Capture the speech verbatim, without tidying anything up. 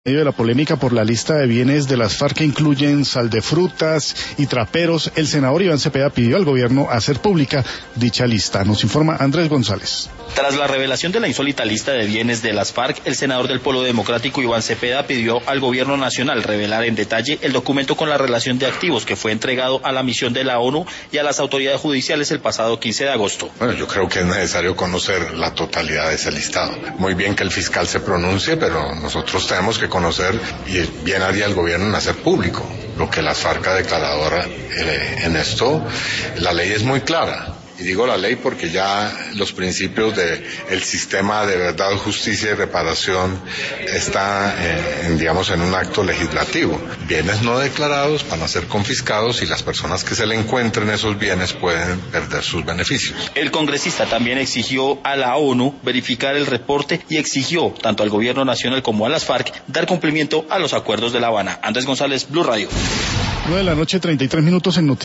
En medio de la polémica por la lista de bienes de las FARC que incluyen sal de frutas y traperos, el senador Iván Cepeda pidió al gobierno hacer pública dicha lista. Nos informa Andrés González. Tras la revelación de la insólita lista de bienes de las FARC, el senador del Polo Democrático Iván Cepeda pidió al gobierno nacional revelar en detalle el documento con la relación de activos que fue entregado a la misión de la ONU y a las autoridades judiciales el pasado quince de agosto. Bueno, yo creo que es necesario conocer la totalidad de ese listado. Muy bien que el fiscal se pronuncie, pero nosotros tenemos que conocer, y bien haría el gobierno en hacer público lo que las FARC ha declarado eh, en esto. La ley es muy clara. Y digo la ley porque ya los principios del de sistema de verdad, justicia y reparación está, eh, en, digamos, en un acto legislativo. Bienes no declarados van a ser confiscados y las personas que se le encuentren esos bienes pueden perder sus beneficios. El congresista también exigió a la ONU verificar el reporte y exigió tanto al gobierno nacional como a las FARC dar cumplimiento a los acuerdos de La Habana. Andrés González, Blue Radio. nueve de la noche, treinta y tres minutos en noticias.